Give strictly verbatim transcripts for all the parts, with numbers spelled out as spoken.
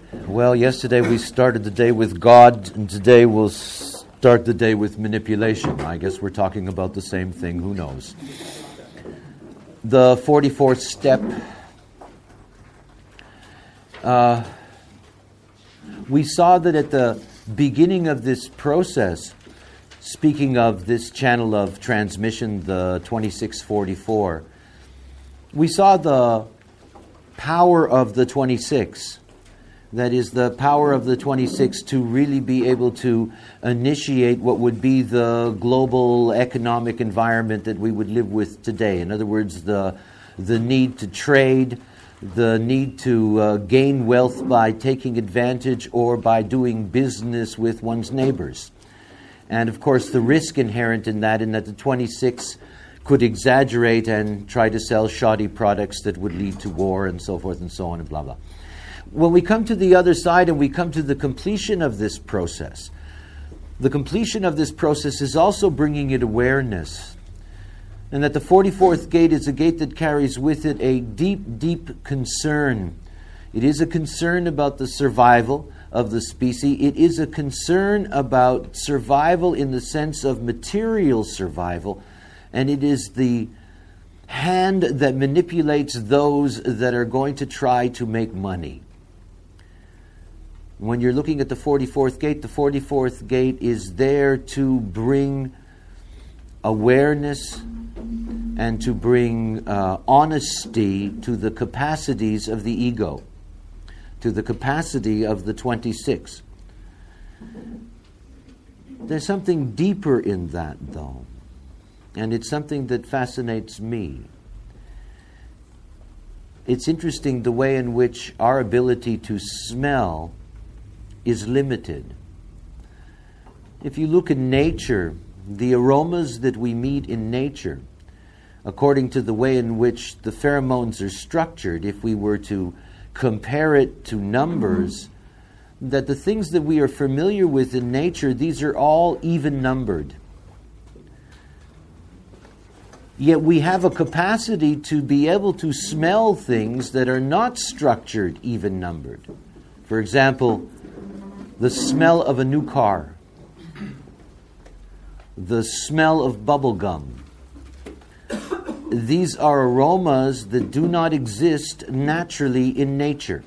Well, yesterday we started the day with God, and today we'll start the day with manipulation. I guess we're talking about the same thing, who knows. The forty-fourth step. Uh, we saw that at the beginning of this process, speaking of this channel of transmission, the twenty-six forty-four, we saw the power of the twenty-six. That is, the power of the twenty-six to really be able to initiate what would be the global economic environment that we would live with today. In other words, the the need to trade, the need to uh, gain wealth by taking advantage or by doing business with one's neighbors. And of course, the risk inherent in that, in that the twenty-six could exaggerate and try to sell shoddy products that would lead to war and so forth and so on and blah, blah. When we come to the other side and we come to the completion of this process, the completion of this process is also bringing it awareness. And that the forty-fourth gate is a gate that carries with it a deep, deep concern. It is a concern about the survival of the species. It is a concern about survival in the sense of material survival. And it is the hand that manipulates those that are going to try to make money. When you're looking at the forty-fourth gate, the forty-fourth gate is there to bring awareness and to bring uh, honesty to the capacities of the ego, to the capacity of the twenty-six. There's something deeper in that, though, and it's something that fascinates me. It's interesting the way in which our ability to smell is limited. If you look in nature, the aromas that we meet in nature, according to the way in which the pheromones are structured, if we were to compare it to numbers, that the things that we are familiar with in nature, these are all even numbered. Yet we have a capacity to be able to smell things that are not structured even numbered. For example, the smell of a new car, the smell of bubble gum. These are aromas that do not exist naturally in nature.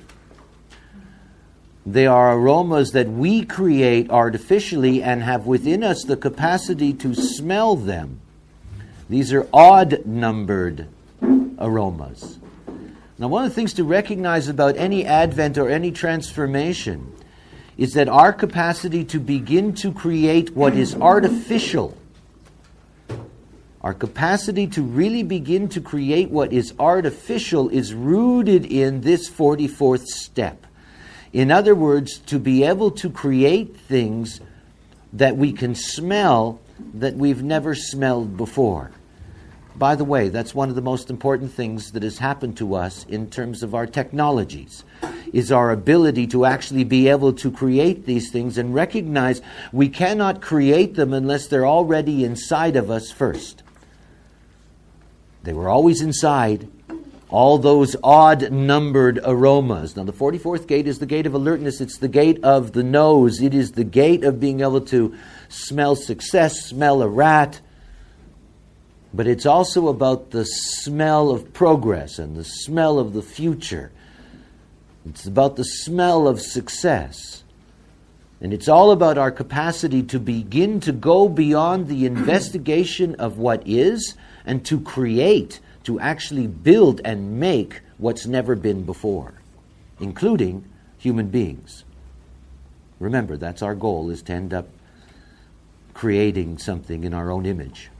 They are aromas that we create artificially and have within us the capacity to smell them. These are odd-numbered aromas. Now, one of the things to recognize about any advent or any transformation is that our capacity to begin to create what is artificial, our capacity to really begin to create what is artificial is rooted in this forty-fourth step. In other words, to be able to create things that we can smell that we've never smelled before. By the way, that's one of the most important things that has happened to us in terms of our technologies, is our ability to actually be able to create these things and recognize we cannot create them unless they're already inside of us first. They were always inside, all those odd-numbered aromas. Now, the forty-fourth gate is the gate of alertness. It's the gate of the nose. It is the gate of being able to smell success, smell a rat. But it's also about the smell of progress and the smell of the future. It's about the smell of success. And it's all about our capacity to begin to go beyond the investigation of what is and to create, to actually build and make what's never been before, including human beings. Remember, that's our goal, is to end up creating something in our own image.